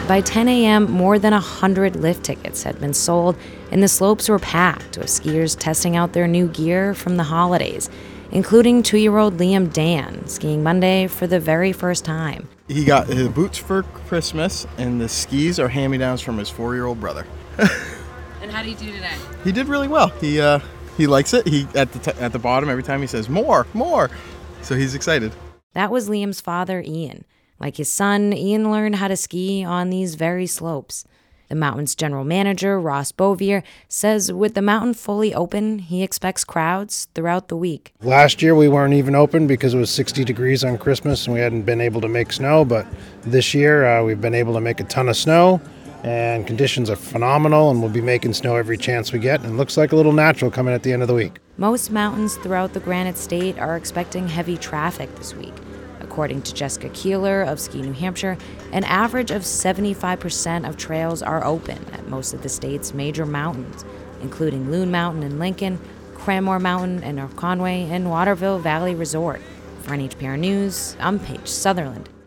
By 10 a.m., more than 100 lift tickets had been sold, and the slopes were packed with skiers testing out their new gear from the holidays, including 2-year-old Liam Dan, skiing Monday for the very first time. He got his boots for Christmas, and the skis are hand-me-downs from his 4-year-old brother. And how did he do today? He did really well. He likes it. He at the bottom every time he says more. So he's excited. That was Liam's father, Ian. Like his son, Ian learned how to ski on these very slopes. The mountain's general manager, Ross Bovier, says with the mountain fully open, he expects crowds throughout the week. Last year we weren't even open because it was 60 degrees on Christmas and we hadn't been able to make snow, but this year we've been able to make a ton of snow and conditions are phenomenal and we'll be making snow every chance we get, and it looks like a little natural coming at the end of the week. Most mountains throughout the Granite State are expecting heavy traffic this week. According to Jessica Keeler of Ski New Hampshire, an average of 75% of trails are open at most of the state's major mountains, including Loon Mountain in Lincoln, Cranmore Mountain in North Conway, and Waterville Valley Resort. For NHPR News, I'm Paige Sutherland.